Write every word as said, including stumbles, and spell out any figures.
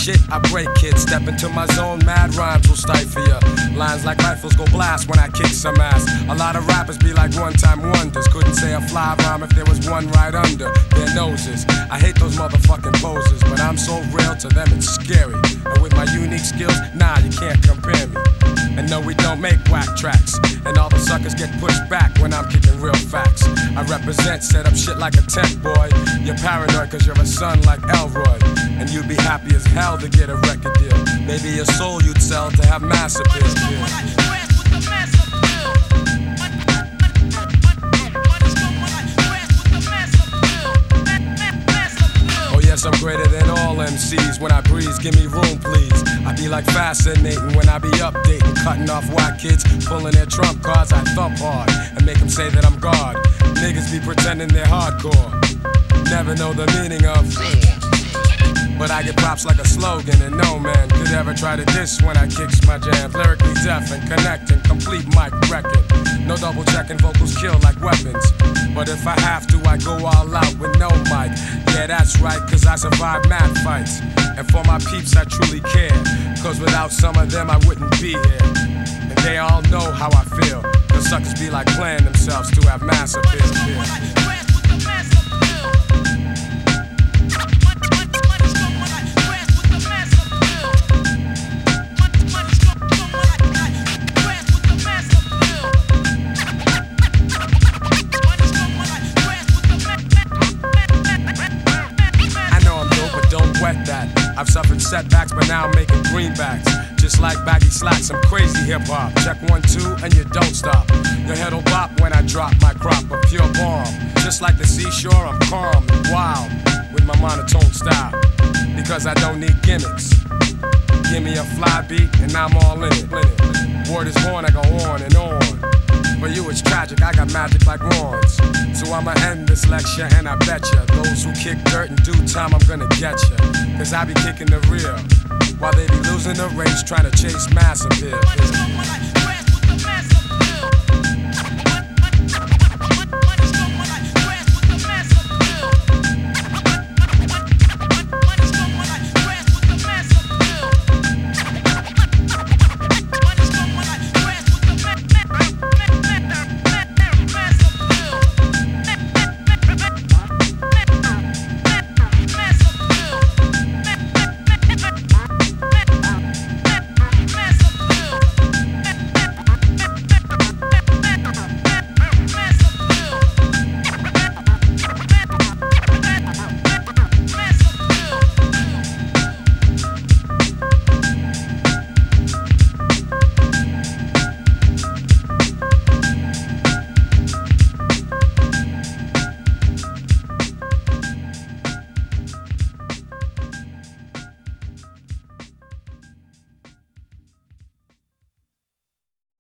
shit, I break kids. Step into my zone, mad rhymes will stifle ya. Lines like rifles go blast when I kick some ass. A lot of rappers be like one-time wonders. Couldn't say a fly rhyme if there was one right under their noses. I hate those motherfucking posers, but I'm so real to them it's scary. And with my unique skills, nah, you can't compare me. And no, we don't make whack tracks. And all the suckers get pushed back when I'm kicking real facts. I represent, set up shit like a tent, boy. You're paranoid cause you're a son like Elroy. And you'd be happy as hell to get a record deal. Maybe your soul you'd sell to have mass appeal. Oh yes, I'm greater than all M Cs. When I breeze, give me room please. I be like fascinating when I be updating, cutting off white kids, pulling their trump cards. I thump hard and make them say that I'm God. Niggas be pretending they're hardcore, never know the meaning of. But I get props like a slogan, and no man could ever try to diss when I kicks my jam. Lyrically deaf and connecting, complete mic record. No double checking, vocals kill like weapons. But if I have to, I go all out with no mic. Yeah, that's right, cause I survive mad fights. And for my peeps, I truly care. Cause without some of them, I wouldn't be here. And they all know how I feel. The suckers be like playing themselves to have mass appeal. I've suffered setbacks, but now I'm making greenbacks. Just like baggy slacks, I'm crazy hip-hop. Check one, two, and you don't stop. Your head'll bop when I drop my crop of pure bomb. Just like the seashore, I'm calm and wild with my monotone style. Because I don't need gimmicks. Give me a fly beat, and I'm all in it. Word is born, I go on and on. For you it's tragic, I got magic like wands. So I'ma end this lecture and I betcha those who kick dirt in due time I'm gonna get ya. Cause I be kicking the real while they be losing the race trying to chase mass appeal.